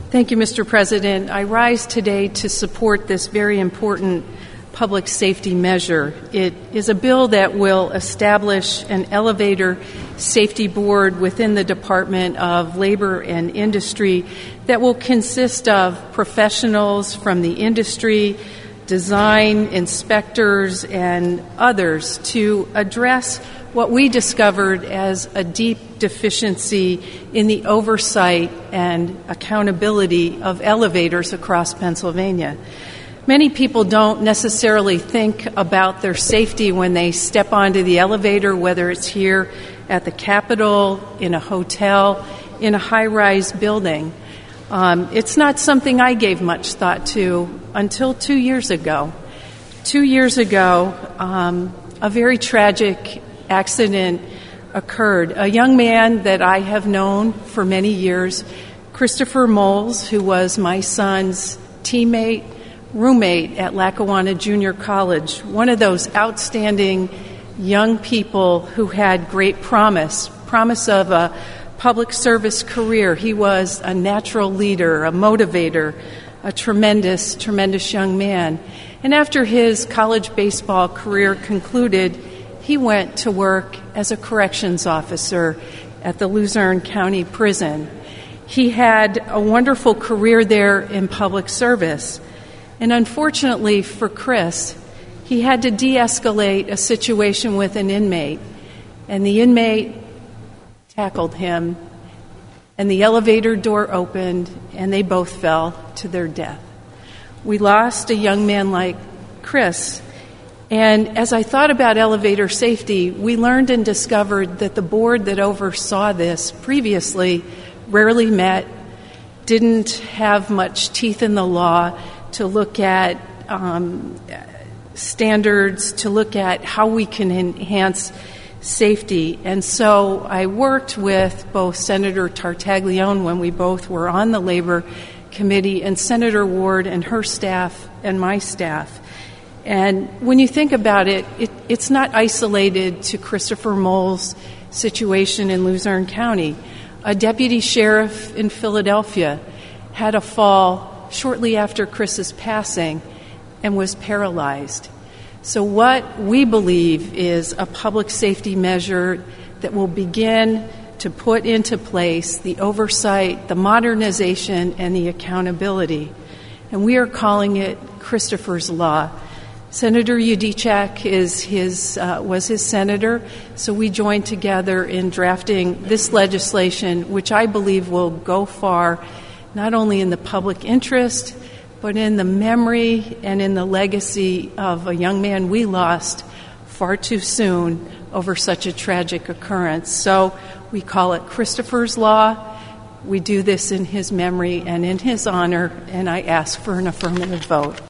Thank you, Mr. President. I rise today to support this very important public safety measure. It is a bill that will establish an elevator safety board within the Department of Labor and Industry that will consist of professionals from the industry, design, inspectors, and others to address what we discovered as a deep deficiency in the oversight and accountability of elevators across Pennsylvania. Many people don't necessarily think about their safety when they step onto the elevator, whether it's here at the Capitol, in a hotel, in a high-rise building. It's not something I gave much thought to until 2 years ago. 2 years ago, a very tragic accident occurred. A young man that I have known for many years, Christopher Moles, who was my son's teammate, roommate at Lackawanna Junior College, one of those outstanding young people who had great promise of a public service career. He was a natural leader, a motivator, a tremendous young man. And after his college baseball career concluded, he went to work as a corrections officer at the Luzerne County Prison. He had a wonderful career there in public service. And unfortunately for Chris, he had to de-escalate a situation with an inmate. And the inmate tackled him, and the elevator door opened, and they both fell to their death. We lost a young man like Chris. And as I thought about elevator safety, we learned and discovered that the board that oversaw this previously rarely met, didn't have much teeth in the law to look at standards, to look at how we can enhance safety. And so I worked with both Senator Tartaglione when we both were on the Labor Committee, and Senator Ward and her staff and my staff. And when you think about it, it's not isolated to Christopher Moles' situation in Luzerne County. A deputy sheriff in Philadelphia had a fall shortly after Chris's passing and was paralyzed. So what we believe is a public safety measure that will begin to put into place the oversight, the modernization, and the accountability. And we are calling it Christopher's Law. Senator Yudichak was his senator, so we joined together in drafting this legislation, which I believe will go far, not only in the public interest, but in the memory and in the legacy of a young man we lost far too soon over such a tragic occurrence. So we call it Christopher's Law. We do this in his memory and in his honor, and I ask for an affirmative vote.